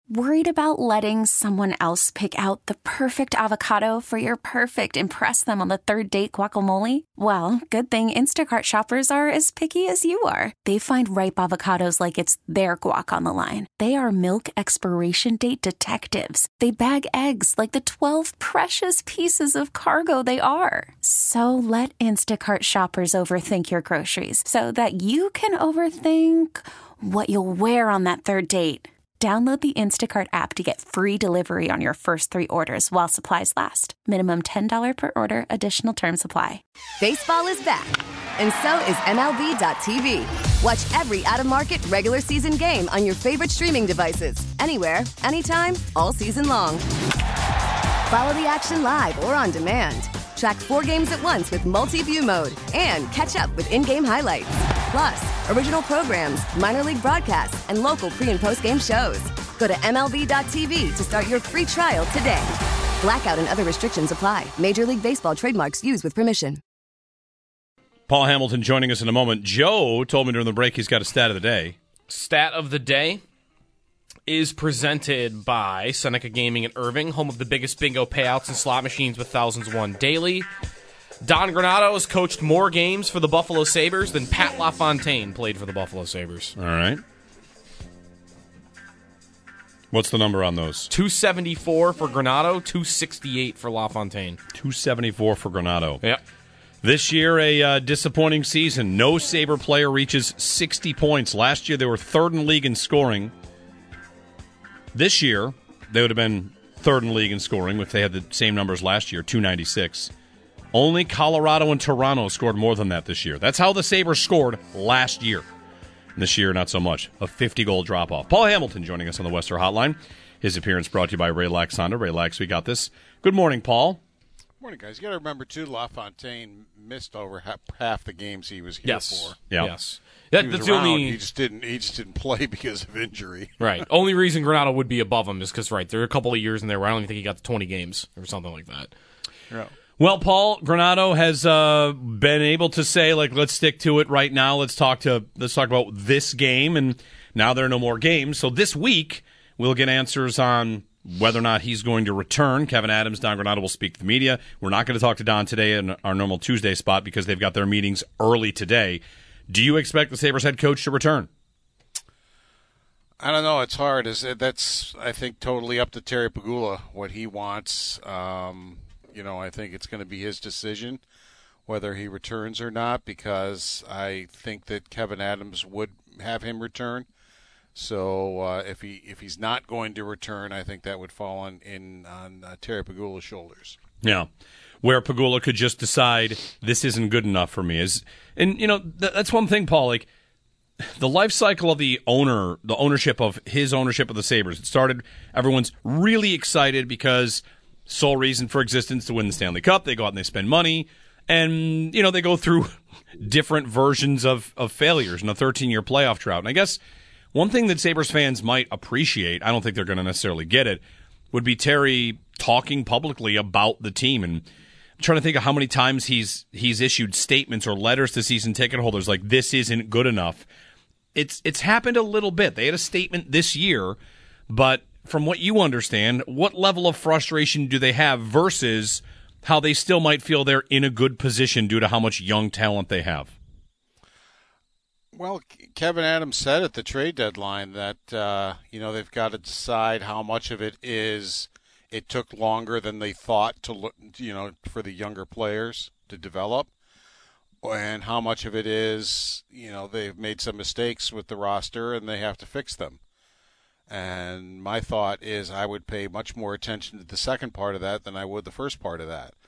Worried about letting someone else pick out the perfect avocado for your perfect impress them on the third date guacamole? Well, good thing Instacart shoppers are as picky as you are. They find ripe avocados like it's their guac on the line. They are milk expiration date detectives. They bag eggs like the 12 precious pieces of cargo they are. So let Instacart shoppers overthink your groceries so that you can overthink what you'll wear on that third date. Download the Instacart app to get free delivery on your first 3 orders while supplies last. Minimum $10 per order. Additional terms apply. Baseball is back, and so is MLB.tv. Watch every out-of-market regular season game on your favorite streaming devices. Anywhere, anytime, all season long. Follow the action live or on demand. Track 4 games at once with multi-view mode and catch up with in-game highlights. Plus, original programs, minor league broadcasts, and local pre- and post-game shows. Go to MLB.tv to start your free trial today. Blackout and other restrictions apply. Major League Baseball trademarks used with permission. Paul Hamilton joining us in a moment. Joe told me during the break he's got a stat of the day. Stat of the day is presented by Seneca Gaming in Irving, home of the biggest bingo payouts and slot machines with thousands won daily. Don Granato has coached more games for the Buffalo Sabres than Pat LaFontaine played for the Buffalo Sabres. All right. What's the number on those? 274 for Granato, 268 for LaFontaine. 274 for Granato. Yep. This year, a disappointing season. No Sabre player reaches 60 points. Last year, they were third in league in scoring. This year, they would have been third in league in scoring if they had the same numbers last year, 296. Only Colorado and Toronto scored more than that this year. That's how the Sabres scored last year. This year, not so much. A 50-goal drop-off. Paul Hamilton joining us on the Wester Hotline. His appearance brought to you by Ray-Lax Honda. Ray-Lax, we got this. Good morning, Paul. Morning, guys. You got to remember, too, LaFontaine missed over half the games he was here for. Yeah. Yes. That's the only. He just didn't play because of injury. Right. Only reason Granato would be above him is because, right, there are a couple of years in there where I don't even think he got to 20 games or something like that. Yeah. Well, Paul, Granato has been able to say, like, let's stick to it right now. Let's talk about this game, and now there are no more games. So this week we'll get answers on whether or not he's going to return. Kevin Adams, Don Granato will speak to the media. We're not going to talk to Don today in our normal Tuesday spot because they've got their meetings early today. Do you expect the Sabres head coach to return? I don't know. It's hard. That's, I think, totally up to Terry Pegula, what he wants. I think it's going to be his decision whether he returns or not, because I think that Kevin Adams would have him return. So if he's not going to return, I think that would fall on Terry Pegula's shoulders. Yeah, where Pegula could just decide this isn't good enough for me. That's one thing, Paul. Like the life cycle of the ownership of the Sabres. It started. Everyone's really excited because sole reason for existence to win the Stanley Cup. They go out and they spend money, and they go through different versions of failures in a 13-year playoff drought. And I guess one thing that Sabres fans might appreciate, I don't think they're going to necessarily get it, would be Terry talking publicly about the team. And I'm trying to think of how many times he's issued statements or letters to season ticket holders like, this isn't good enough. It's happened a little bit. They had a statement this year, but from what you understand, what level of frustration do they have versus how they still might feel they're in a good position due to how much young talent they have? Well, Kevin Adams said at the trade deadline that they've got to decide how much of it is it took longer than they thought to look, for the younger players to develop, and how much of it is they've made some mistakes with the roster and they have to fix them. And my thought is I would pay much more attention to the second part of that than I would the first part of that.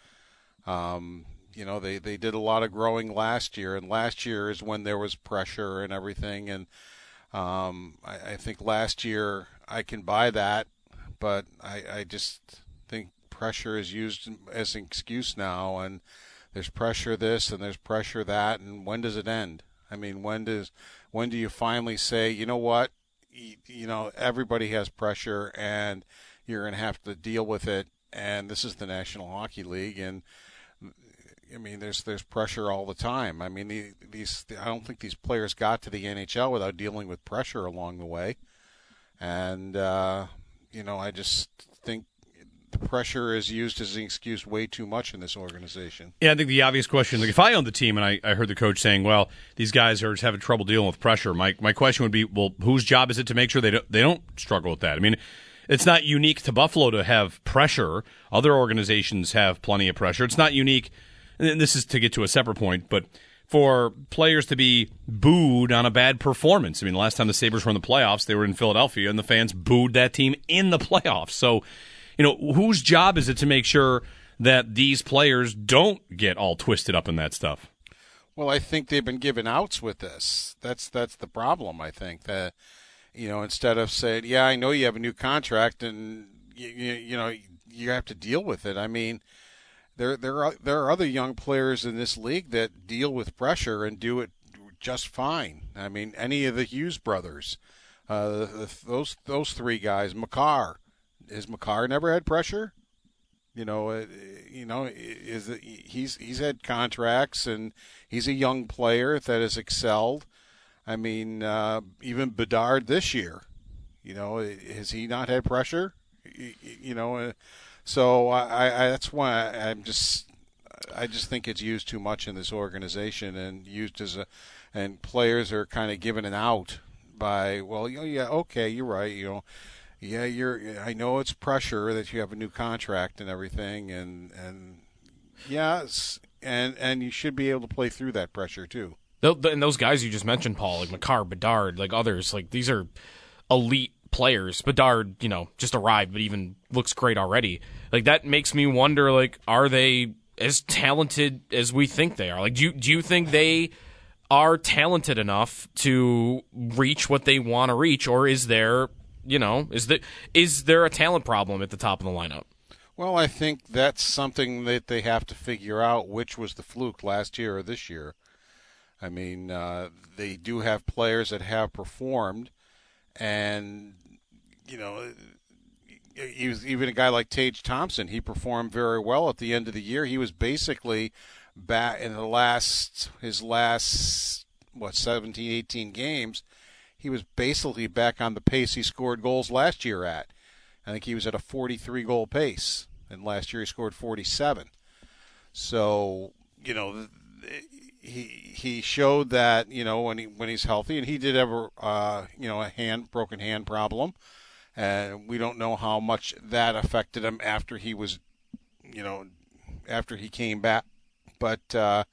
They did a lot of growing last year, and last year is when there was pressure and everything. And I think last year I can buy that, but I just think pressure is used as an excuse now. And there's pressure this and there's pressure that, and when does it end? I mean, when do you finally say, you know what? Everybody has pressure, and you're going to have to deal with it. And this is the National Hockey League, and I mean, there's pressure all the time. I mean, I don't think these players got to the NHL without dealing with pressure along the way. And I just think the pressure is used as an excuse way too much in this organization. Yeah, I think the obvious question, like if I owned the team and I heard the coach saying, well, these guys are just having trouble dealing with pressure, my question would be, well, whose job is it to make sure they don't struggle with that? I mean, it's not unique to Buffalo to have pressure. Other organizations have plenty of pressure. It's not unique, and this is to get to a separate point, but for players to be booed on a bad performance. I mean, the last time the Sabres were in the playoffs, they were in Philadelphia, and the fans booed that team in the playoffs. So, whose job is it to make sure that these players don't get all twisted up in that stuff? Well, I think they've been given outs with this. That's the problem, I think. That, instead of saying, yeah, I know you have a new contract and, you have to deal with it. I mean, there are other young players in this league that deal with pressure and do it just fine. I mean, any of the Hughes brothers, those three guys, Makar. Has Makar never had pressure? He's had contracts and he's a young player that has excelled. I mean, even Bedard this year, has he not had pressure? So that's why I just think it's used too much in this organization and used and players are kind of given an out by, well, yeah, okay, you're right, yeah, I know it's pressure that you have a new contract and everything, and yes, and you should be able to play through that pressure too. And those guys you just mentioned, Paul, like Makar, Bedard, like others, like these are elite players. Bedard, just arrived, but even looks great already. Like that makes me wonder, like, are they as talented as we think they are? Like, do you think they are talented enough to reach what they want to reach, or is there? Is there a talent problem at the top of the lineup? Well, I think that's something that they have to figure out, which was the fluke last year or this year. I mean, they do have players that have performed, and, even a guy like Tage Thompson, he performed very well at the end of the year. He was basically back in his last 17, 18 games. He was basically back on the pace he scored goals last year at. I think he was at a 43-goal pace, and last year he scored 47. So, he showed that, when he's healthy, and he did have a broken hand problem, and we don't know how much that affected him after he was, after he came back. But,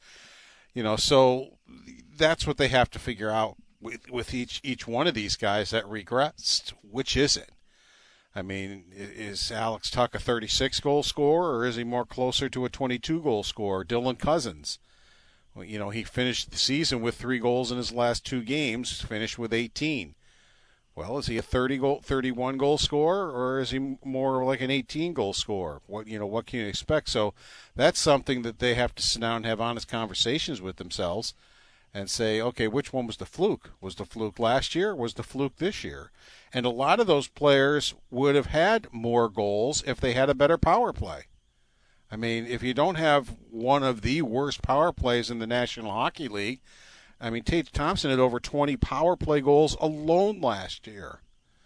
so that's what they have to figure out. With each one of these guys that regressed, which is it? I mean, is Alex Tuch a 36-goal scorer, or is he more closer to a 22-goal scorer? Dylan Cousins, well, he finished the season with 3 goals in his last 2 games, finished with 18. Well, is he a 31-goal scorer, or is he more like an 18-goal scorer? What can you expect? So that's something that they have to sit down and have honest conversations with themselves. And say, okay, which one was the fluke? Was the fluke last year? Was the fluke this year? And a lot of those players would have had more goals if they had a better power play. I mean, if you don't have one of the worst power plays in the National Hockey League, I mean, Tage Thompson had over 20 power play goals alone last year.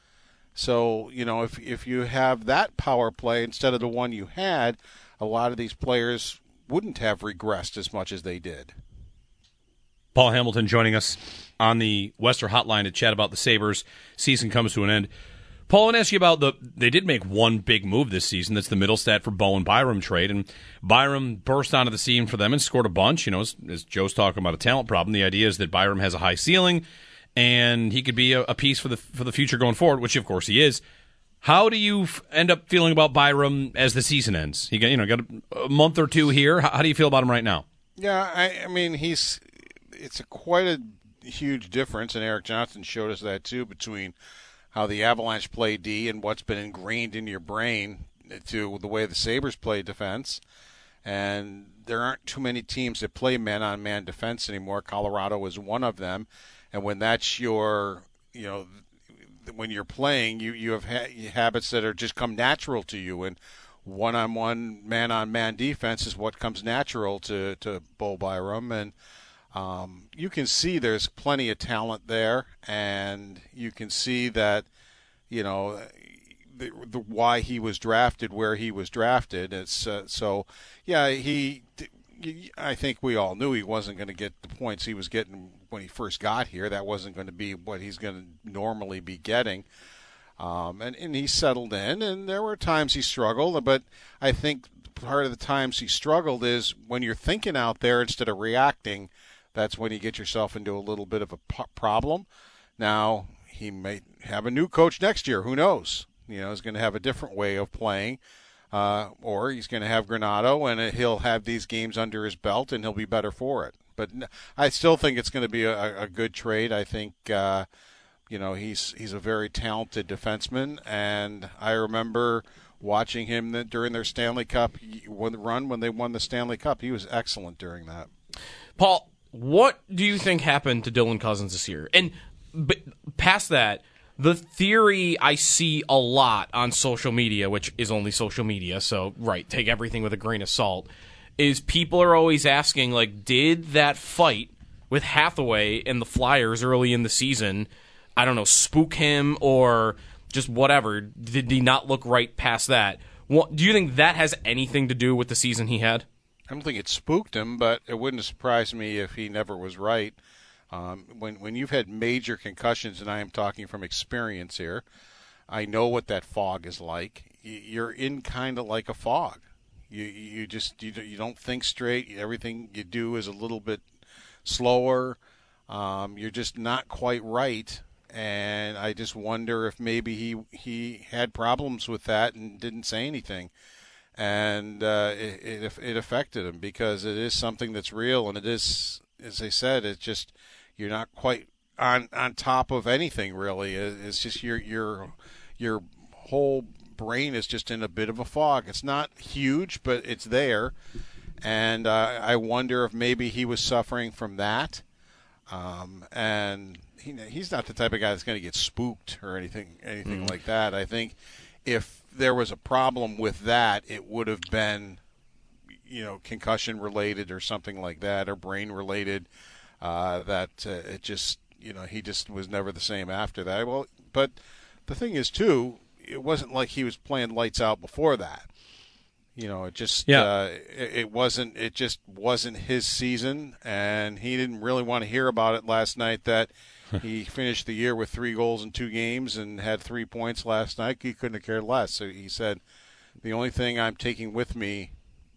So, if you have that power play instead of the one you had, a lot of these players wouldn't have regressed as much as they did. Paul Hamilton joining us on the Western Hotline to chat about the Sabres. Season comes to an end. Paul, I want to ask you about they did make one big move this season. That's the Middlestat for Bowen Byram trade. And Byram burst onto the scene for them and scored a bunch. As Joe's talking about a talent problem, the idea is that Byram has a high ceiling and he could be a piece for the future going forward, which of course he is. How do you end up feeling about Byram as the season ends? He got a month or two here. How do you feel about him right now? Yeah, I mean, it's quite a huge difference, and Eric Johnson showed us that too, between how the Avalanche play D and what's been ingrained in your brain to the way the Sabres play defense. And there aren't too many teams that play man-on-man defense anymore. Colorado is one of them. And when that's your, when you're playing, you have habits that are just come natural to you. And one-on-one, man-on-man defense is what comes natural to Bo Byram. And you can see there's plenty of talent there, and you can see that, why he was drafted where he was drafted. It's I think we all knew he wasn't going to get the points he was getting when he first got here. That wasn't going to be what he's going to normally be getting. And he settled in, and there were times he struggled, but I think part of the times he struggled is when you're thinking out there instead of reacting, that's when you get yourself into a little bit of a problem. Now, he may have a new coach next year. Who knows? He's going to have a different way of playing. Or he's going to have Granato, and he'll have these games under his belt, and he'll be better for it. But I still think it's going to be a good trade. I think he's a very talented defenseman, and I remember watching him during their Stanley Cup run when they won the Stanley Cup. He was excellent during that. Paul, what do you think happened to Dylan Cozens this year? And past that, the theory I see a lot on social media, which is only social media, so, right, take everything with a grain of salt, is people are always asking, like, did that fight with Hathaway and the Flyers early in the season, I don't know, spook him or just whatever? Did he not look right past that? Do you think that has anything to do with the season he had? I don't think it spooked him, but it wouldn't surprise me if he never was right. When you've had major concussions, and I am talking from experience here, I know what that fog is like. You're in kind of like a fog. You don't think straight. Everything you do is a little bit slower. You're just not quite right. And I just wonder if maybe he had problems with that and didn't say anything. And it affected him because it is something that's real, and it is, as I said, it's just you're not quite on top of anything really. It's just your whole brain is just in a bit of a fog. It's not huge, but it's there, and I wonder if maybe he was suffering from that. And he's not the type of guy that's going to get spooked or anything like that. I think if there was a problem with that, it would have been, concussion related or something like that, or brain related. It just, he just was never the same after that. Well, but the thing is too, it wasn't like he was playing lights out before that. It just it just wasn't his season, and he didn't really want to hear about it last night that he finished the year with 3 goals in 2 games and had 3 points last night. He couldn't have cared less. So he said, the only thing I'm taking with me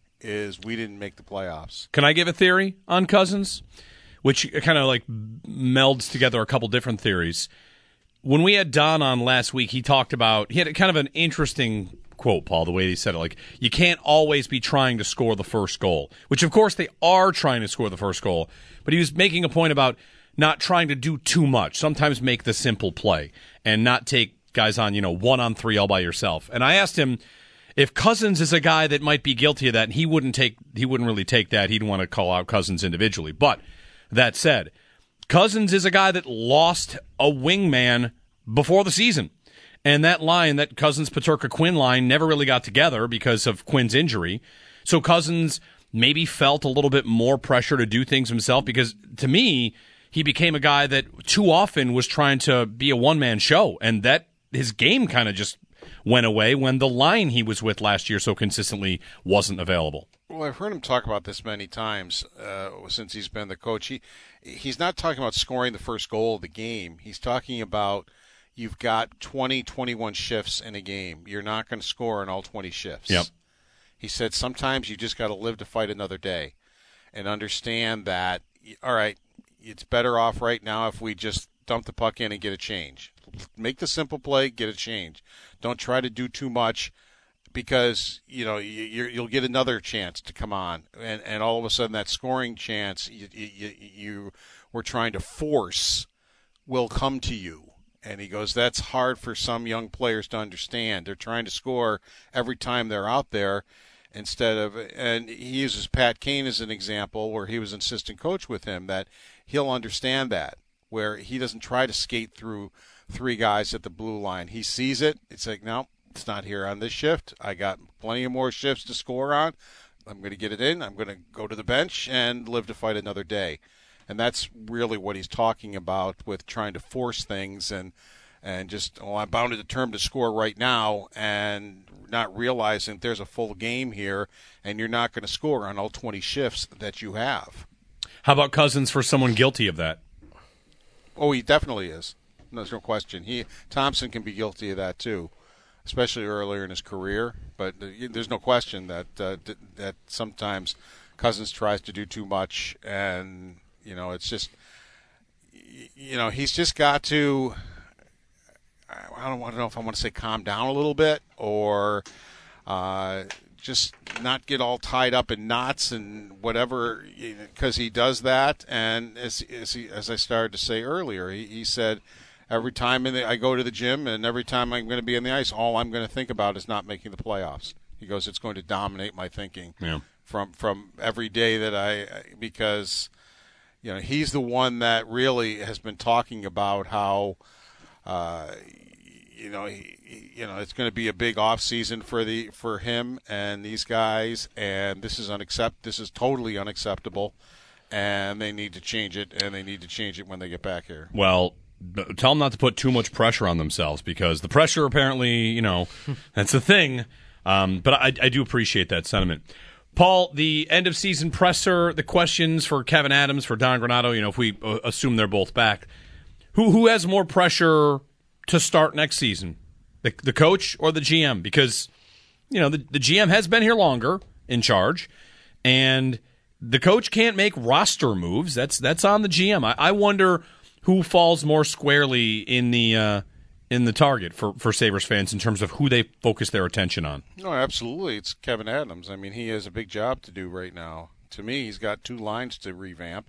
is we didn't make the playoffs. Can I give a theory on Cozens, which kind of like melds together a couple different theories? When we had Don on last week, he had kind of an interesting quote, Paul, the way he said it. Like, you can't always be trying to score the first goal, which of course they are trying to score the first goal. But he was making a point about not trying to do too much. Sometimes make the simple play and not take guys on, 1-on-3 all by yourself. And I asked him if Cozens is a guy that might be guilty of that, and he wouldn't really take that. He'd want to call out Cozens individually. But that said, Cozens is a guy that lost a wingman before the season. And that line, that Cozens-Peterka-Quinn line, never really got together because of Quinn's injury. So Cozens maybe felt a little bit more pressure to do things himself because, to me, he became a guy that too often was trying to be a one-man show, and that his game kind of just went away when the line he was with last year so consistently wasn't available. Well, I've heard him talk about this many times since he's been the coach. He's not talking about scoring the first goal of the game. He's talking about you've got 20, 21 shifts in a game. You're not going to score in all 20 shifts. Yep. He said sometimes you just got to live to fight another day and understand that, all right, it's better off right now if we just dump the puck in and get a change. Make the simple play, get a change. Don't try to do too much because, you'll get another chance to come on. And all of a sudden that scoring chance you were trying to force will come to you. And he goes, that's hard for some young players to understand. They're trying to score every time they're out there instead of, and he uses Pat Kane as an example where he was an assistant coach with him, that he'll understand that, where he doesn't try to skate through 3 guys at the blue line. He sees it. It's like, no, it's not here on this shift. I got plenty of more shifts to score on. I'm going to get it in. I'm going to go to the bench and live to fight another day. And that's really what he's talking about with trying to force things. And and just, I'm bound to determine to score right now, and not realizing there's a full game here, and you're not going to score on all 20 shifts that you have. How about Cousins for someone guilty of that? Oh, he definitely is. There's no question. Thompson can be guilty of that too, especially earlier in his career. But there's no question that that sometimes Cousins tries to do too much, and it's just he's just got to. I don't know if I want to say calm down a little bit or just not get all tied up in knots and whatever, because he does that. And as I started to say earlier, he said, every time I go to the gym and every time I'm going to be on the ice, all I'm going to think about is not making the playoffs. He goes, it's going to dominate my thinking from every day because he's the one that really has been talking about how it's going to be a big off season for him and these guys, and this is totally unacceptable, and they need to change it, and they need to change it when they get back here. Well, tell them not to put too much pressure on themselves, because the pressure apparently, that's the thing. But I do appreciate that sentiment. Paul, the end of season presser, the questions for Kevyn Adams, for Don Granato, if we assume they're both back, who has more pressure to start next season, the coach or the GM? Because the GM has been here longer in charge, and the coach can't make roster moves. That's on the GM. I wonder who falls more squarely in the target for Sabres fans in terms of who they focus their attention on. No, absolutely, it's Kevyn Adams. I mean, he has a big job to do right now. To me, he's got 2 lines to revamp.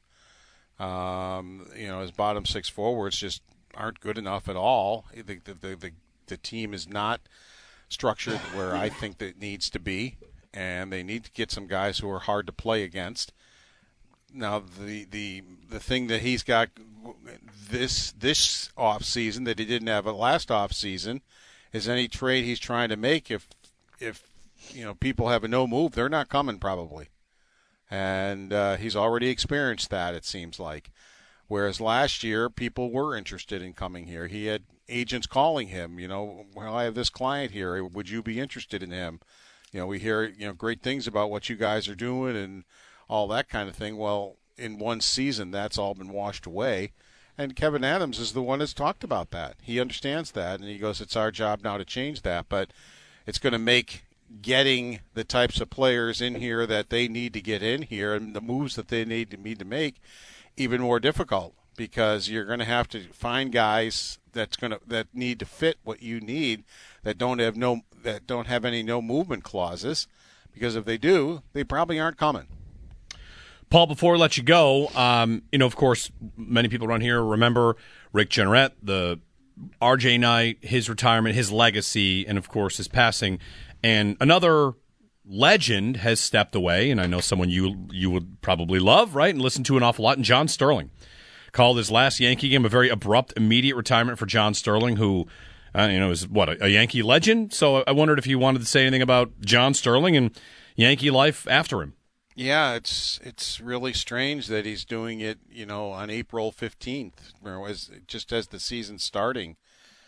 His bottom 6 forwards just aren't good enough at all. The team is not structured where I think that it needs to be, and they need to get some guys who are hard to play against. Now, the thing that he's got this off season that he didn't have last off season is any trade he's trying to make. If people have a no move, they're not coming probably, and he's already experienced that, it seems like. Whereas last year, people were interested in coming here. He had agents calling him, well, I have this client here. Would you be interested in him? We hear, great things about what you guys are doing and all that kind of thing. Well, in one season, that's all been washed away. And Kevyn Adams is the one that's talked about that. He understands that, and he goes, it's our job now to change that. But it's going to make getting the types of players in here that they need to get in here and the moves that they need to make even more difficult, because you're going to have to find guys that need to fit what you need, that don't have any no movement clauses, because if they do, they probably aren't coming. Paul, before we let you go, of course, many people around here remember Rick Jeanneret, the RJ Knight, his retirement, his legacy, and of course his passing. And another legend has stepped away, and I know someone you would probably love, right, and listen to an awful lot, and John Sterling called his last Yankee game a very abrupt, immediate retirement for John Sterling, who, is a Yankee legend. So I wondered if you wanted to say anything about John Sterling and Yankee life after him. Yeah, it's really strange that he's doing it, on April 15th, just as the season's starting,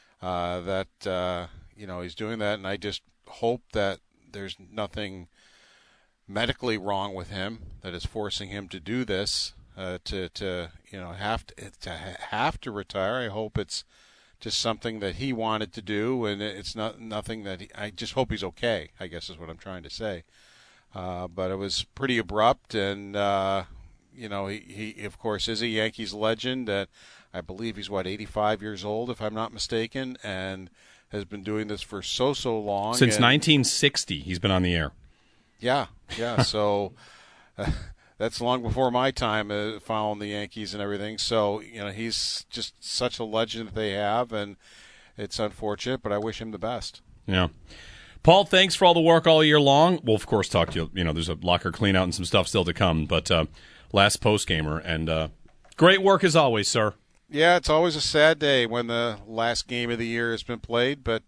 he's doing that, and I just hope that there's nothing medically wrong with him that is forcing him to do this, to have to retire. I hope it's just something that he wanted to do, and it's nothing that I just hope he's okay, I guess is what I'm trying to say. But it was pretty abrupt, and he of course is a Yankees legend. I believe he's 85 years old, if I'm not mistaken, and has been doing this for so long. Since 1960, he's been on the air. Yeah. So that's long before my time following the Yankees and everything. So he's just such a legend that they have, and it's unfortunate, but I wish him the best. Yeah. Paul, thanks for all the work all year long. We'll, of course, talk to you. There's a locker clean-out and some stuff still to come, but last post-gamer. And great work as always, sir. Yeah, it's always a sad day when the last game of the year has been played, but,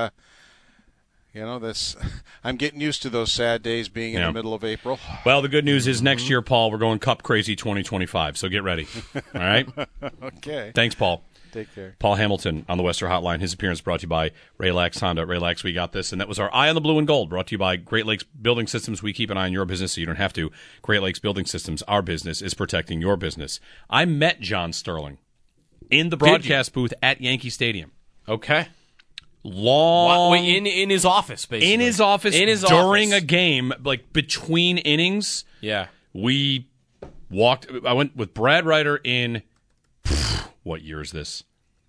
I'm getting used to those sad days being in the middle of April. Well, the good news is next year, Paul, we're going Cup Crazy 2025, so get ready. All right? Okay. Thanks, Paul. Take care. Paul Hamilton on the Western Hotline. His appearance brought to you by Raylax Honda. Raylax, we got this. And that was our Eye on the Blue and Gold, brought to you by Great Lakes Building Systems. We keep an eye on your business so you don't have to. Great Lakes Building Systems, our business is protecting your business. I met John Sterling in the broadcast booth at Yankee Stadium. Okay. In his office, basically. In his office during a game, like between innings. Yeah. We walked. I went with Brad Ryder in, what year is this?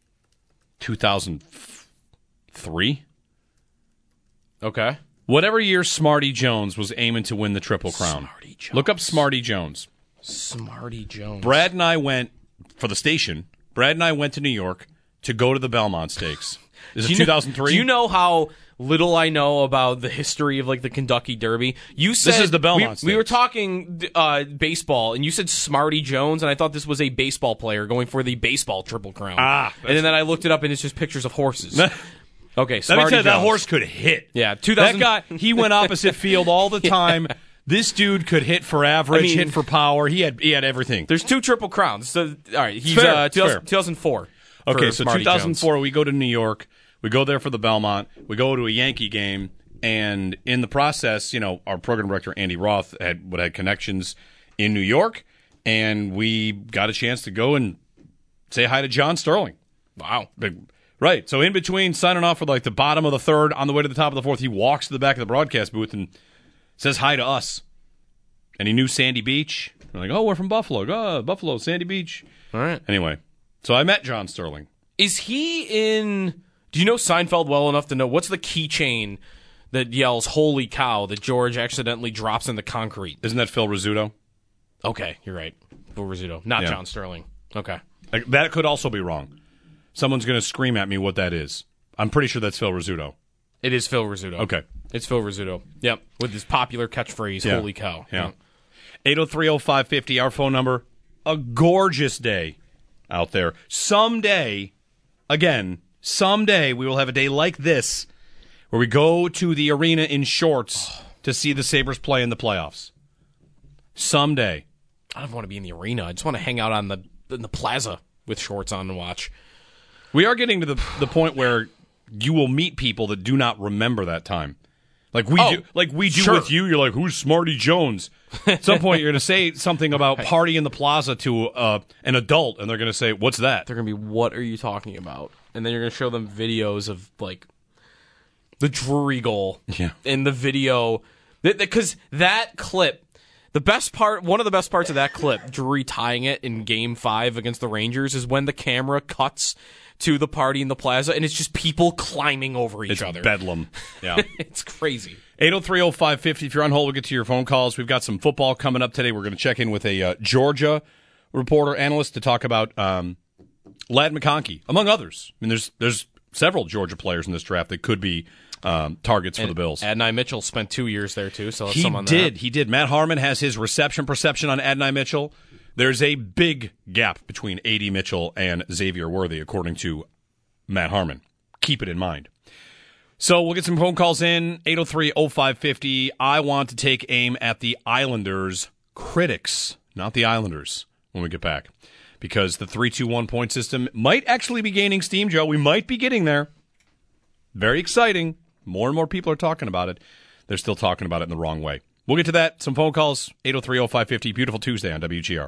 2003? Okay. Whatever year Smarty Jones was aiming to win the Triple Crown. Smarty Jones. Look up Smarty Jones. Smarty Jones. Brad and I went, for the station, Brad and I went to New York to go to the Belmont Stakes. Is it 2003? Do you know how little I know about the history of like the Kentucky Derby? You said this is the Belmont Stakes. We were talking baseball, and you said Smarty Jones, and I thought this was a baseball player going for the baseball Triple Crown. And then I looked it up, and it's just pictures of horses. Okay, Smarty Let me tell you, Jones. that horse could hit. Yeah, that guy, he went opposite field all the time. This dude could hit for average, hit for power. He had everything. There's 2 Triple Crowns. So, all right, he's fair. 2004. Okay, so Smarty 2004, Jones. we go to New York. We go there for the Belmont. We go to a Yankee game, and in the process, our program director Andy Roth had connections in New York, and we got a chance to go and say hi to John Sterling. Wow, right. So in between signing off for like the bottom of the third, on the way to the top of the fourth, he walks to the back of the broadcast booth and says hi to us. And he knew Sandy Beach. We're like, oh, we're from Buffalo. Oh, Buffalo, Sandy Beach. All right. Anyway, so I met John Sterling. Is he in? Do you know Seinfeld well enough to know what's the keychain that yells "Holy cow" that George accidentally drops in the concrete? Isn't that Phil Rizzuto? Okay, you're right. Phil Rizzuto, not John Sterling. Okay, that could also be wrong. Someone's going to scream at me what that is. I'm pretty sure that's Phil Rizzuto. It is Phil Rizzuto. Okay, it's Phil Rizzuto. Yep, with his popular catchphrase "Holy cow." Yeah. 803-0550, our phone number. A gorgeous day out there. Someday we will have a day like this where we go to the arena in shorts to see the Sabres play in the playoffs. Someday. I don't want to be in the arena. I just want to hang out in the plaza with shorts on and watch. We are getting to the point where you will meet people that do not remember that time. Like we do sure. with you. You're like, who's Smarty Jones? At some point, you're going to say something about party in the plaza to an adult, and they're going to say, what's that? They're going to be, what are you talking about? And then you're going to show them videos of, like, the Drury goal in the video. Because that clip, one of the best parts of that clip, Drury tying it in Game 5 against the Rangers, is when the camera cuts to the party in the plaza, and it's just people climbing over each other. It's bedlam. Yeah. It's crazy. 803-0550. If you're on hold, we'll get to your phone calls. We've got some football coming up today. We're going to check in with a Georgia reporter, analyst, to talk about Ladd McConkey, among others. I mean, there's several Georgia players in this draft that could be targets for the Bills. Adonai Mitchell spent 2 years there, too, so He did. Matt Harmon has his reception perception on Adonai Mitchell. There's a big gap between A.D. Mitchell and Xavier Worthy, according to Matt Harmon. Keep it in mind. So we'll get some phone calls in, 803-0550. I want to take aim at the Islanders' critics, not the Islanders, when we get back. Because the 3-2-1 point system might actually be gaining steam, Joe. We might be getting there. Very exciting. More and more people are talking about it. They're still talking about it in the wrong way. We'll get to that. Some phone calls, 803-0550. Beautiful Tuesday on WGR.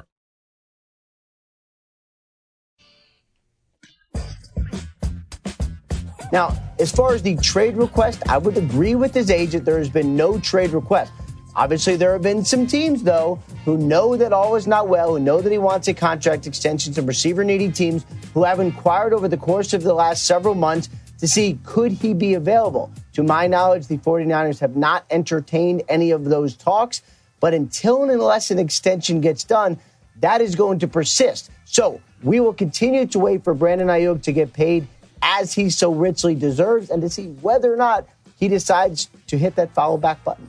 Now, as far as the trade request, I would agree with his agent. There has been no trade request. Obviously, there have been some teams, though, who know that all is not well, who know that he wants a contract extension, some receiver-needy teams who have inquired over the course of the last several months to see, could he be available? To my knowledge, the 49ers have not entertained any of those talks. But until and unless an extension gets done, that is going to persist. So we will continue to wait for Brandon Ayuk to get paid as he so richly deserves, and to see whether or not he decides to hit that follow back button.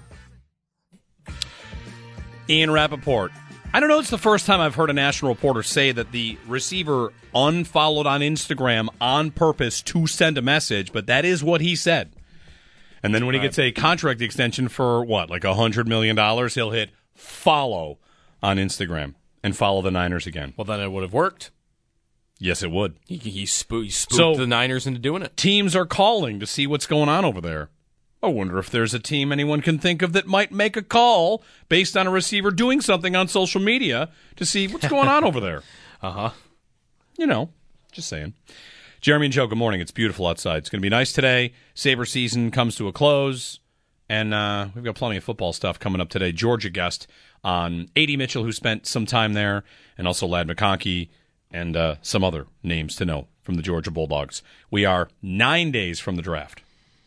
Ian Rappaport. I don't know, it's the first time I've heard a national reporter say that the receiver unfollowed on Instagram on purpose to send a message, but that is what he said. And then when he gets a contract extension for, like $100 million, he'll hit follow on Instagram and follow the Niners again. Well, then it would have worked. Yes, it would. He spooked the Niners into doing it. Teams are calling to see what's going on over there. I wonder if there's a team anyone can think of that might make a call based on a receiver doing something on social media to see what's going on over there. Uh-huh. Just saying. Jeremy and Joe, good morning. It's beautiful outside. It's going to be nice today. Sabre season comes to a close, and we've got plenty of football stuff coming up today. Georgia guest on A.D. Mitchell, who spent some time there, and also Ladd McConkey, and some other names to know from the Georgia Bulldogs. We are 9 days from the draft.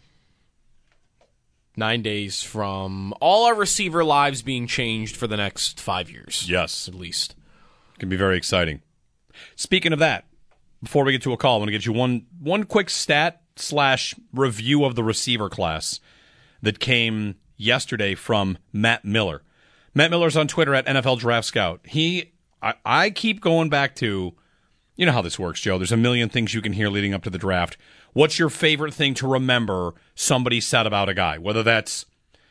9 days from all our receiver lives being changed for the next 5 years. Yes. At least. It can be very exciting. Speaking of that, before we get to a call, I want to get you one quick stat/review of the receiver class that came yesterday from Matt Miller. Matt Miller's on Twitter at NFL Draft Scout. I keep going back to, you know how this works, Joe. There's a million things you can hear leading up to the draft. What's your favorite thing to remember somebody said about a guy? Whether that's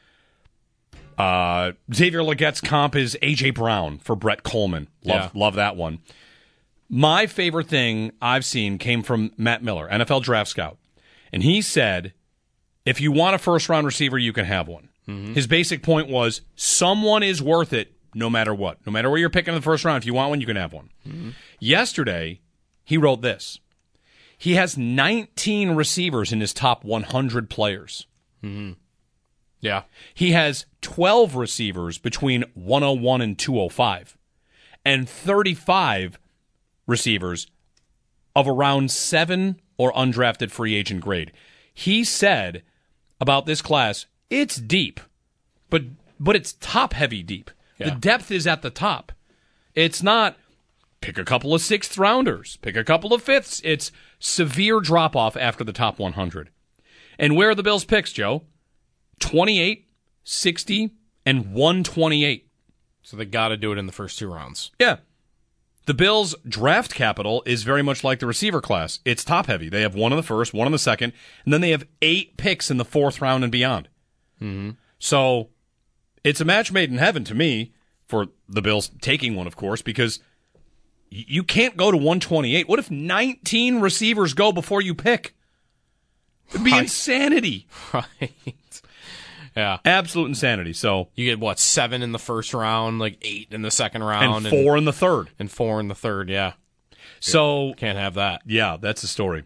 Xavier Legette's comp is A.J. Brown for Brett Coleman. Love that one. My favorite thing I've seen came from Matt Miller, NFL Draft Scout. And he said, if you want a first-round receiver, you can have one. Mm-hmm. His basic point was, someone is worth it no matter what. No matter where you're picking in the first round, if you want one, you can have one. Mm-hmm. Yesterday, he wrote this. He has 19 receivers in his top 100 players. Mm-hmm. Yeah. He has 12 receivers between 101 and 205. And 35 receivers of around 7 or undrafted free agent grade. He said about this class, it's deep, but it's top-heavy deep. Yeah. The depth is at the top. It's not pick a couple of sixth-rounders, pick a couple of fifths. It's severe drop-off after the top 100. And where are the Bills' picks, Joe? 28, 60, and 128. So they got to do it in the first 2 rounds. Yeah. The Bills' draft capital is very much like the receiver class. It's top-heavy. They have 1 in the first, 1 in the second, and then they have 8 picks in the 4th round and beyond. Mm-hmm. So it's a match made in heaven to me for the Bills taking one, of course, because you can't go to 128. What if 19 receivers go before you pick? It'd be insanity. Right. Yeah. Absolute insanity. So you get, 7 in the first round, 8 in the second round. And 4 in the third. And 4 in the third, yeah. So can't have that. Yeah, that's the story.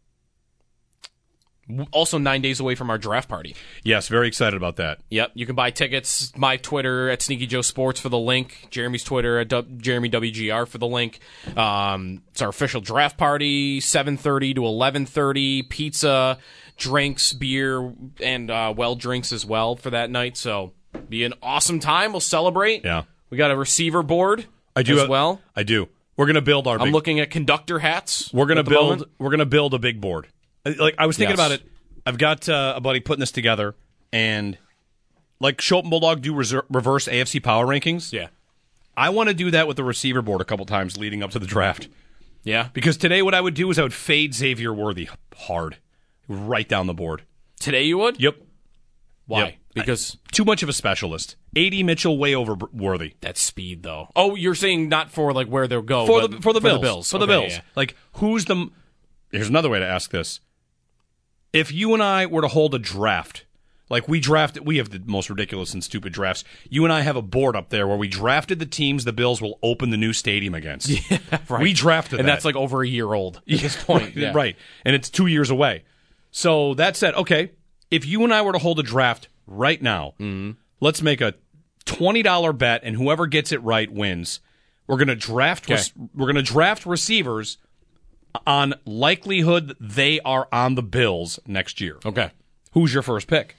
Also 9 days away from our draft party. Yes, very excited about that. Yep, you can buy tickets. My Twitter at Sneaky Joe Sports for the link. Jeremy's Twitter at Jeremy WGR for the link. It's our official draft party, 7:30 to 11:30. Pizza, drinks, beer, and drinks as well for that night. So be an awesome time. We'll celebrate. Yeah, we got a receiver board. I do as well. I do. We're gonna build our. I'm looking at conductor hats. We're gonna build. We're gonna build a big board. I was thinking about it. I've got a buddy putting this together, and like Schulten Bulldog do reverse AFC power rankings. Yeah, I want to do that with the receiver board a couple times leading up to the draft. Yeah, because today what I would do is I would fade Xavier Worthy hard, right down the board. Today you would? Yep. Why? Yep. Because too much of a specialist. A.D. Mitchell way over Worthy. That's speed though. Oh, you're saying not for where they'll go for the Bills. For the Bills. Yeah. Like who's the? Here's another way to ask this. If you and I were to hold a draft, like we have the most ridiculous and stupid drafts. You and I have a board up there where we drafted the teams the Bills will open the new stadium against. Yeah, right. We drafted and that. that's over a year old at this point. Yeah. Right. And it's 2 years away. So that said, okay, if you and I were to hold a draft right now, let's make a $20 bet, and whoever gets it right wins. We're going to draft. Okay. We're going to draft receivers on likelihood that they are on the Bills next year. Okay. Who's your first pick?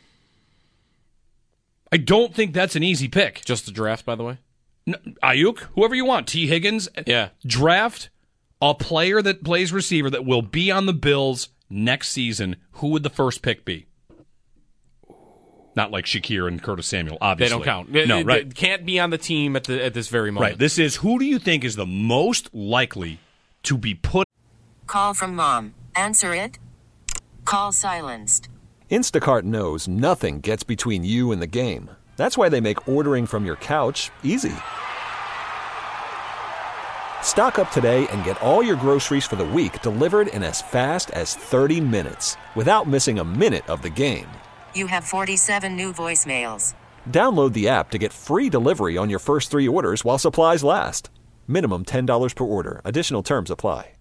I don't think that's an easy pick. Just the draft, by the way? Ayuk, whoever you want. T. Higgins. Yeah. Draft a player that plays receiver that will be on the Bills next season. Who would the first pick be? Not like Shakir and Curtis Samuel, obviously. They don't count. No, right. It can't be on the team at this very moment. Right. This is, who do you think is the most likely to be put? Call from mom. Answer it. Call silenced. Instacart knows nothing gets between you and the game. That's why they make ordering from your couch easy. Stock up today and get all your groceries for the week delivered in as fast as 30 minutes without missing a minute of the game. You have 47 new voicemails. Download the app to get free delivery on your first 3 orders while supplies last. Minimum $10 per order. Additional terms apply.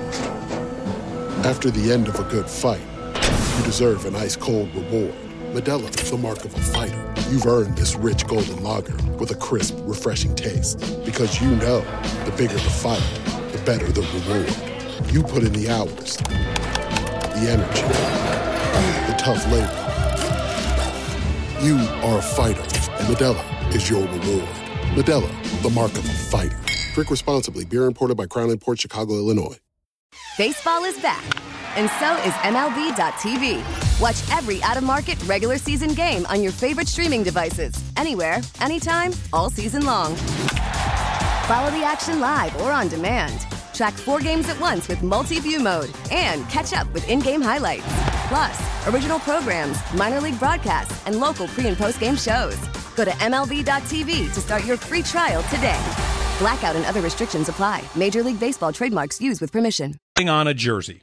After the end of a good fight, you deserve an ice-cold reward. Modelo is the mark of a fighter. You've earned this rich golden lager with a crisp, refreshing taste. Because you know, the bigger the fight, the better the reward. You put in the hours, the energy, the tough labor. You are a fighter, and Modelo is your reward. Modelo, the mark of a fighter. Drink responsibly. Beer imported by Crown Imports, Chicago, Illinois. Baseball is back, and so is MLB.tv. Watch every out-of-market regular season game on your favorite streaming devices, anywhere, anytime, all season long. Follow the action live or on demand. Track 4 games at once with multi-view mode and catch up with in-game highlights. Plus, original programs, minor league broadcasts, and local pre- and post-game shows. Go to MLB.tv to start your free trial today. Blackout and other restrictions apply. Major League Baseball trademarks used with permission. On a jersey.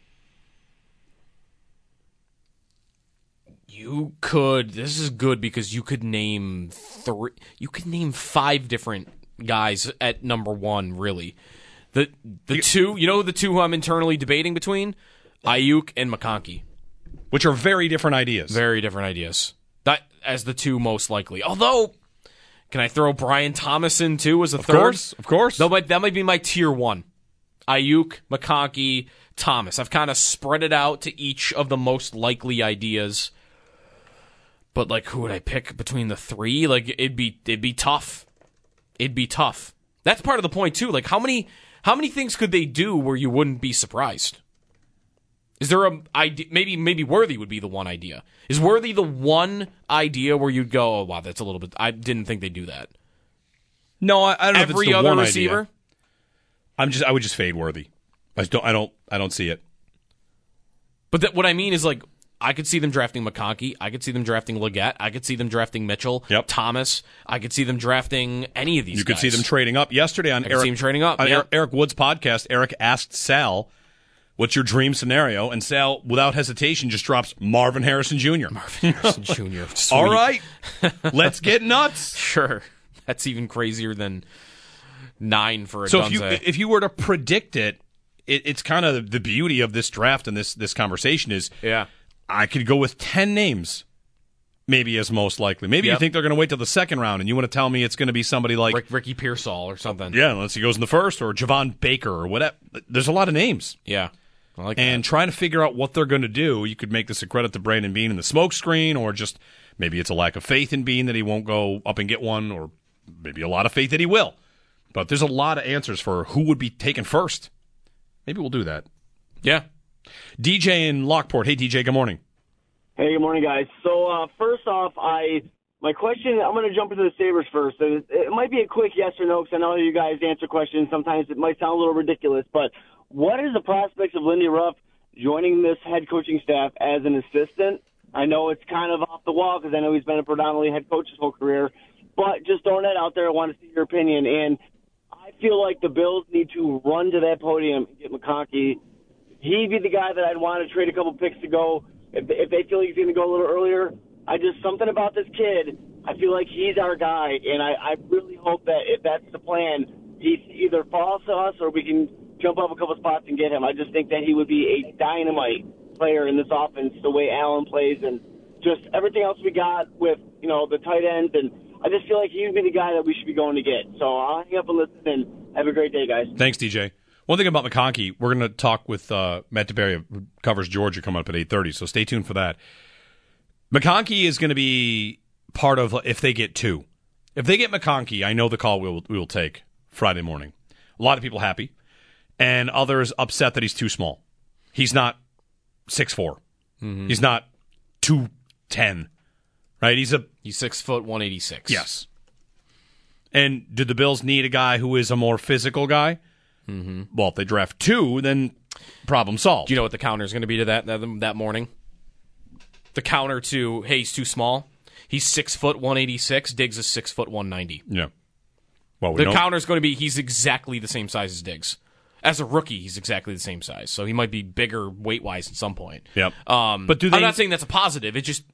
You could. This is good because you could name 3. You could name 5 different guys at number 1. Really, the two. You know the two who I'm internally debating between, Ayuk and McConkey, which are very different ideas. Very different ideas. That as the 2 most likely. Although, can I throw Brian Thomas in too as a third? Of course. That might be my tier 1. Ayuk, McConkey, Thomas. I've kind of spread it out to each of the most likely ideas. But like, who would I pick between the 3? Like, it'd be tough. It'd be tough. That's part of the point too. Like, how many things could they do where you wouldn't be surprised? Is there a idea? Maybe Worthy would be the one idea. Is Worthy the one idea where you'd go, oh wow, that's a little bit? I didn't think they'd do that. No, I don't know if it's the Every other one receiver. Idea. I would just fade Worthy. I don't see it. But what I mean is, like, I could see them drafting McConkey. I could see them drafting Leggett. I could see them drafting Mitchell. Yep. Thomas. I could see them drafting any of these guys. You could see them trading up. Yesterday on Eric Wood's podcast, Eric asked Sal, what's your dream scenario? And Sal, without hesitation, just drops Marvin Harrison Jr. Marvin Harrison Jr. Sweet. All right. Let's get nuts. Sure. That's even crazier than 9 for a So Dunze. if you were to predict it, it's kind of the beauty of this draft and this conversation is I could go with 10 names maybe as most likely. Maybe you think they're going to wait till the second round and you want to tell me it's going to be somebody like Ricky Pearsall or something. Yeah, unless he goes in the first, or Javon Baker or whatever. There's a lot of names. Yeah. I like and that. Trying to figure out what they're going to do, you could make this a credit to Brandon Beane and the smoke screen, or just maybe it's a lack of faith in Beane that he won't go up and get one, or maybe a lot of faith that he will. But there's a lot of answers for who would be taken first. Maybe we'll do that. Yeah. DJ in Lockport. Hey, DJ, good morning. Hey, good morning, guys. So first off, my question, I'm going to jump into the Sabres first. It might be a quick yes or no because I know you guys answer questions. Sometimes it might sound a little ridiculous, but what is the prospects of Lindy Ruff joining this head coaching staff as an assistant? I know it's kind of off the wall because I know he's been a predominantly head coach his whole career, but just throwing that out there, I want to see your opinion. And I feel like the Bills need to run to that podium and get McConkey. He'd be the guy that I'd want to trade a couple picks to go. If they feel he's going to go a little earlier, something about this kid, I feel like he's our guy, and I really hope that if that's the plan, he either falls to us or we can jump up a couple spots and get him. I just think that he would be a dynamite player in this offense, the way Allen plays, and just everything else we got with, the tight ends, and I just feel like he would be the guy that we should be going to get. So I'll hang up and listen, and have a great day, guys. Thanks, DJ. One thing about McConkey, we're going to talk with Matt DeBerry, who covers Georgia, coming up at 8:30, so stay tuned for that. McConkey is going to be part of if they get 2. If they get McConkey, I know the call we will take Friday morning. A lot of people happy, and others upset that he's too small. He's not 6'4". Mm-hmm. He's not 210. Right? He's 6 foot 186. Yes. And did the Bills need a guy who is a more physical guy? Mm-hmm. Well, if they draft 2, then problem solved. Do you know what the counter is going to be to that morning? The counter to, hey, he's too small. He's 6 foot 186. Diggs is 6 foot 190. Yeah. Well, the counter is going to be he's exactly the same size as Diggs. As a rookie, he's exactly the same size, so he might be bigger weight-wise at some point. Yep. But I'm not saying that's a positive. It just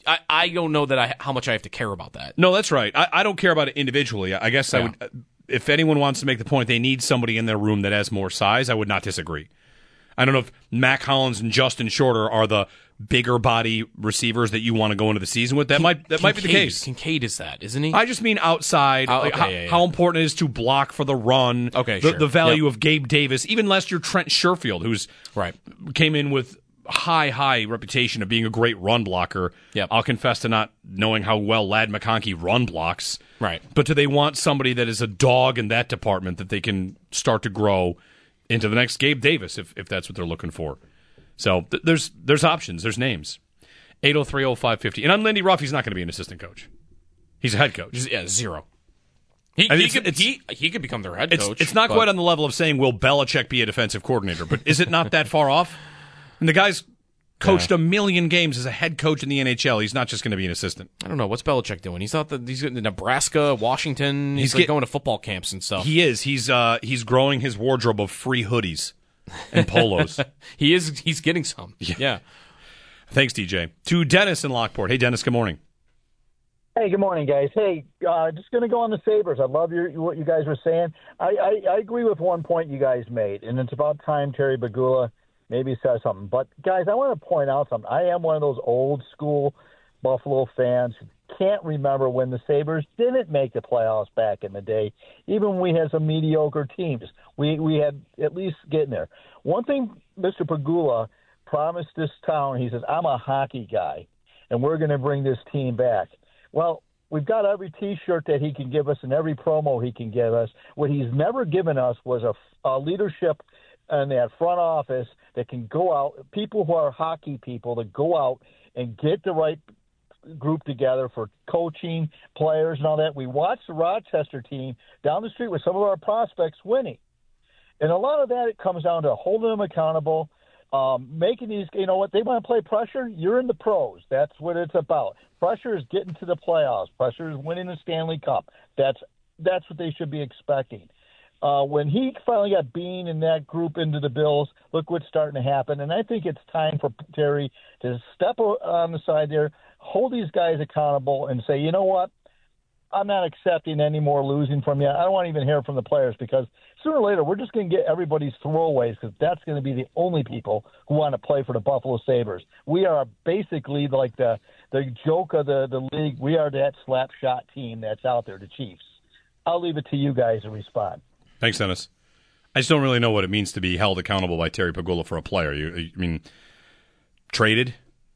I don't know that how much I have to care about that. No, that's right. I don't care about it individually. I guess I would. If anyone wants to make the point they need somebody in their room that has more size, I would not disagree. I don't know if Mac Hollins and Justin Shorter are the bigger body receivers that you want to go into the season with. That might be the case. Kincaid is that, isn't he? I just mean outside, how important it is to block for the run. Okay, the value of Gabe Davis, even Lester Trent Sherfield, who's came in with high reputation of being a great run blocker. Yep. I'll confess to not knowing how well Ladd McConkey run blocks. Right. But do they want somebody that is a dog in that department that they can start to grow into the next Gabe Davis if that's what they're looking for? So there's options. There's names. 803-0550. And on Lindy Ruff, he's not going to be an assistant coach. He's a head coach. Yeah, zero. He could become their head coach. It's not quite on the level of saying, will Belichick be a defensive coordinator? But is it not that far off? And the guy's coached a million games as a head coach in the NHL. He's not just going to be an assistant. I don't know. What's Belichick doing? He's in Nebraska, Washington. He's going to football camps and stuff. He is. He's growing his wardrobe of free hoodies and polos. He's getting some. Yeah. Thanks, DJ. To Dennis in Lockport. Hey, Dennis, good morning. Hey, good morning, guys. Hey, just going to go on the Sabres. I love what you guys were saying. I agree with one point you guys made, and it's about time Terry Pegula maybe says something. But, guys, I want to point out something. I am one of those old-school Buffalo fans who can't remember when the Sabres didn't make the playoffs back in the day, even when we had some mediocre teams. We had at least getting there. One thing Mr. Pegula promised this town, he says, I'm a hockey guy, and we're going to bring this team back. Well, we've got every T-shirt that he can give us and every promo he can give us. What he's never given us was a leadership in that front office that can go out, people who are hockey people, that go out and get the right group together for coaching, players, and all that. We watched the Rochester team down the street with some of our prospects winning. And a lot of that, it comes down to holding them accountable, making these, you know what, they want to play pressure. You're in the pros. That's what it's about. Pressure is getting to the playoffs. Pressure is winning the Stanley Cup. That's what they should be expecting. When he finally got Bean and that group into the Bills, look what's starting to happen. And I think it's time for Terry to step on the side there, hold these guys accountable, and say, you know what, I'm not accepting any more losing from you. I don't want to even hear from the players, because sooner or later we're just going to get everybody's throwaways, because that's going to be the only people who want to play for the Buffalo Sabres. We are basically like the joke of the league. We are that slap shot team that's out there, the Chiefs. I'll leave it to you guys to respond. Thanks, Dennis. I just don't really know what it means to be held accountable by Terry Pegula for a player. I mean, traded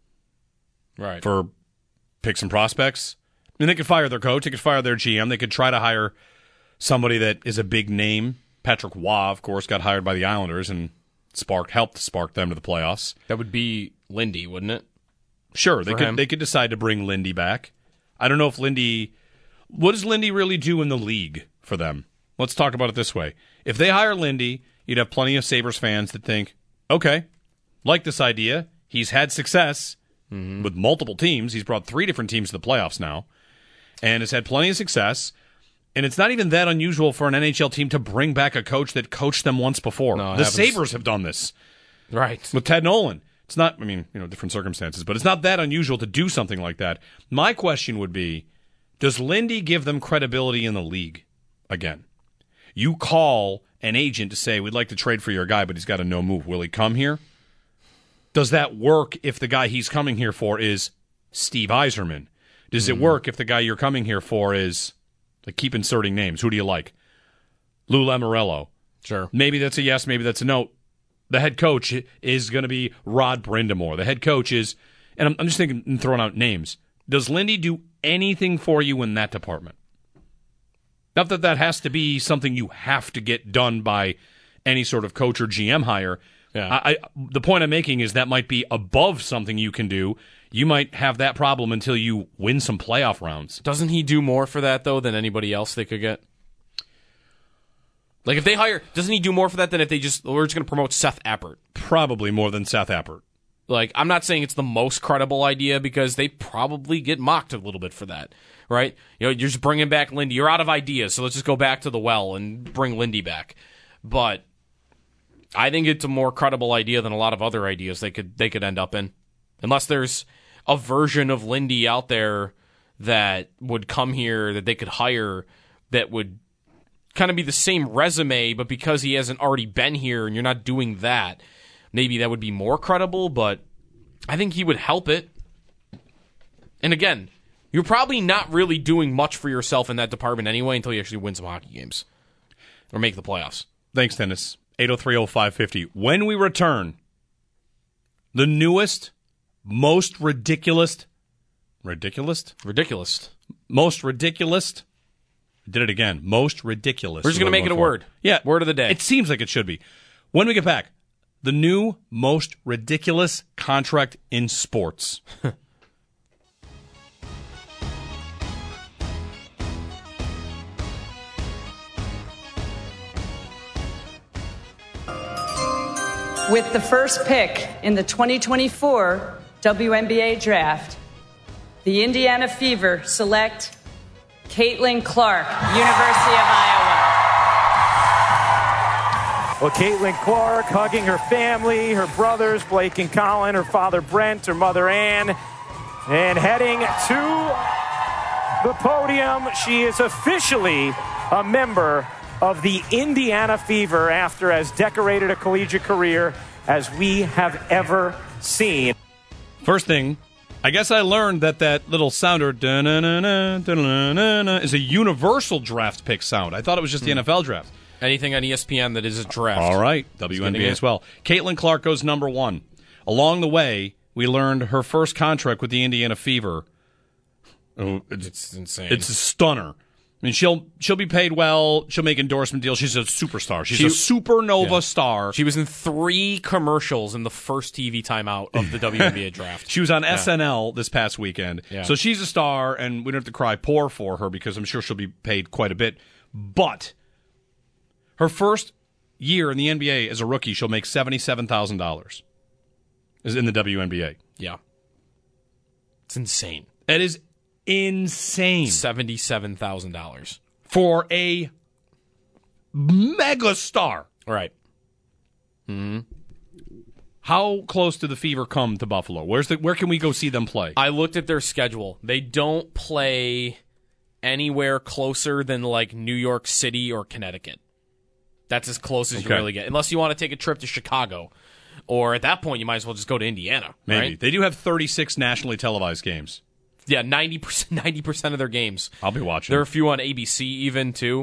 for picks and prospects? I mean, they could fire their coach. They could fire their GM. They could try to hire somebody that is a big name. Patrick Waugh, of course, got hired by the Islanders and helped spark them to the playoffs. That would be Lindy, wouldn't it? Sure, they could decide to bring Lindy back. I don't know if Lindy. What does Lindy really do in the league for them? Let's talk about it this way. If they hire Lindy, you'd have plenty of Sabres fans that think, okay, like this idea. He's had success with multiple teams. He's brought 3 different teams to the playoffs now and has had plenty of success. And it's not even that unusual for an NHL team to bring back a coach that coached them once before. No, the Sabres have done this. Right. With Ted Nolan. It's not, I mean, different circumstances, but it's not that unusual to do something like that. My question would be, does Lindy give them credibility in the league again? You call an agent to say, we'd like to trade for your guy, but he's got a no move. Will he come here? Does that work if the guy he's coming here for is Steve Yzerman? Does it work if the guy you're coming here for is, like, keep inserting names? Who do you like? Lou Lamoriello. Sure. Maybe that's a yes, maybe that's a no. The head coach is going to be Rod Brindamore. The head coach is, and I'm just thinking and throwing out names. Does Lindy do anything for you in that department? Not that has to be something you have to get done by any sort of coach or GM hire. Yeah. The point I'm making is that might be above something you can do. You might have that problem until you win some playoff rounds. Doesn't he do more for that, though, than anybody else they could get? Like, if they hire, doesn't he do more for that than if we're just going to promote Seth Appert? Probably more than Seth Appert. Like, I'm not saying it's the most credible idea because they probably get mocked a little bit for that, right? You're just bringing back Lindy. You're out of ideas, so let's just go back to the well and bring Lindy back. But I think it's a more credible idea than a lot of other ideas they could end up in. Unless there's a version of Lindy out there that would come here that they could hire that would kind of be the same resume, but because he hasn't already been here and you're not doing that, maybe that would be more credible, but I think he would help it. And again, you're probably not really doing much for yourself in that department anyway until you actually win some hockey games or make the playoffs. Thanks, Dennis. 803-0550. When we return, the newest, most ridiculous. Most ridiculous. I did it again. Most ridiculous. We're just going to make it a word. Yeah. Word of the day. It seems like it should be. When we get back, the new most ridiculous contract in sports. With the first pick in the 2024 WNBA draft, the Indiana Fever select Caitlin Clark, University of Iowa. Well, Caitlin Clark hugging her family, her brothers, Blake and Colin, her father Brent, her mother Ann, and heading to the podium. She is officially a member of the Indiana Fever after as decorated a collegiate career as we have ever seen. First thing, I guess I learned that little sounder is a universal draft pick sound. I thought it was just the NFL draft. Anything on ESPN that is a draft. All right, WNBA as well. Caitlin Clark goes number 1. Along the way, we learned her first contract with the Indiana Fever. Oh, it's insane. It's a stunner. I mean, she'll be paid well. She'll make endorsement deals. She's a superstar. She's a supernova star. She was in 3 commercials in the first TV timeout of the WNBA draft. She was on SNL this past weekend. Yeah. So she's a star, and we don't have to cry poor for her because I'm sure she'll be paid quite a bit. But her first year in the NBA as a rookie, she'll make $77,000 is in the WNBA. Yeah. It's insane. It is insane. $77,000 for a mega star. Right. Mm-hmm. How close do the Fever come to Buffalo? Where can we go see them play? I looked at their schedule. They don't play anywhere closer than like New York City or Connecticut. That's as close as you really get. Unless you want to take a trip to Chicago. Or at that point, you might as well just go to Indiana. Maybe. Right? They do have 36 nationally televised games. Yeah, 90% of their games. I'll be watching. There are a few on ABC even, too.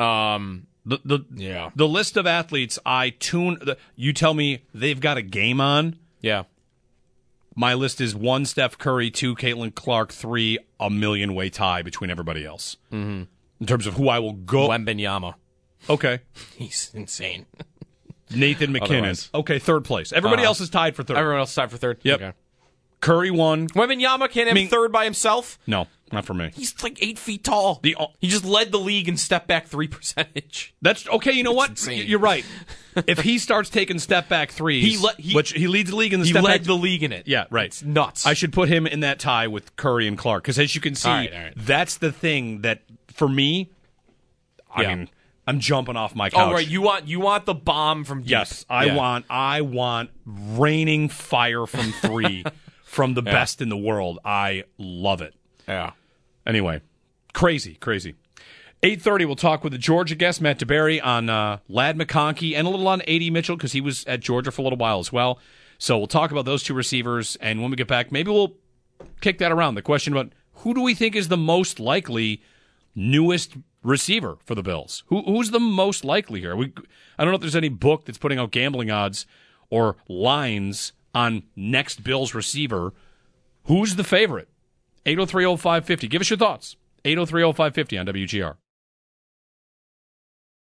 The list of athletes I tune... You tell me they've got a game on. Yeah. My list is 1, Steph Curry, 2, Caitlin Clark, 3, a million-way tie between everybody else. Mm-hmm. In terms of who I will go... Wembanyama. Okay. He's insane. Nathan McKinnon. Otherwise. Okay, third place. Everybody else is tied for third. Everyone else is tied for third? Yep. Okay. Curry won. Wembanyama can't have third by himself? No, not for me. He's like 8 feet tall. He just led the league in step back 3 percentage. That's okay. You know what? Insane. You're right. If he starts taking step back threes, which he leads the league in the step back. He led the league in it. Yeah, right. It's nuts. I should put him in that tie with Curry and Clark because, as you can see, all right. that's the thing that for me. I mean, I'm jumping off my couch. Oh, right. You want the bomb from deep. Yes, I want raining fire from 3 from the best in the world. I love it. Yeah. Anyway, crazy. 8:30, we'll talk with the Georgia guest, Matt DeBerry, on Ladd McConkey and a little on A.D. Mitchell because he was at Georgia for a little while as well. So we'll talk about those 2 receivers, and when we get back, maybe we'll kick that around. The question about who do we think is the most likely newest receiver for the Bills? Who's the most likely here? I don't know if there's any book that's putting out gambling odds or lines on next Bills receiver. Who's the favorite? 803-0550. Give us your thoughts. 803-0550 on WGR.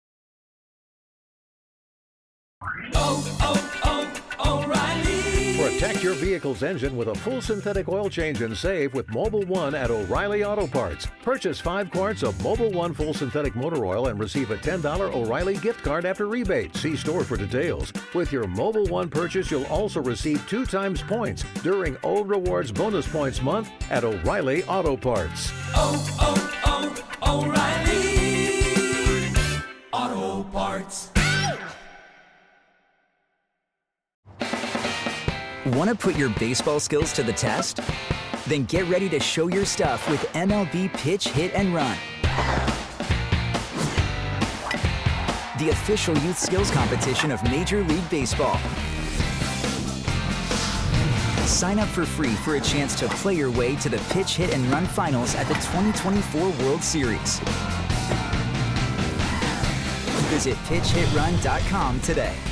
O'Reilly. We're at Protect your vehicle's engine with a full synthetic oil change and save with Mobil 1 at O'Reilly Auto Parts. Purchase 5 quarts of Mobil 1 full synthetic motor oil and receive a $10 O'Reilly gift card after rebate. See store for details. With your Mobil 1 purchase, you'll also receive 2 times points during Old Rewards Bonus Points Month at O'Reilly Auto Parts. O'Reilly Auto Parts. Want to put your baseball skills to the test? Then get ready to show your stuff with MLB Pitch, Hit, and Run. The official youth skills competition of Major League Baseball. Sign up for free for a chance to play your way to the Pitch, Hit, and Run finals at the 2024 World Series. Visit PitchHitRun.com today.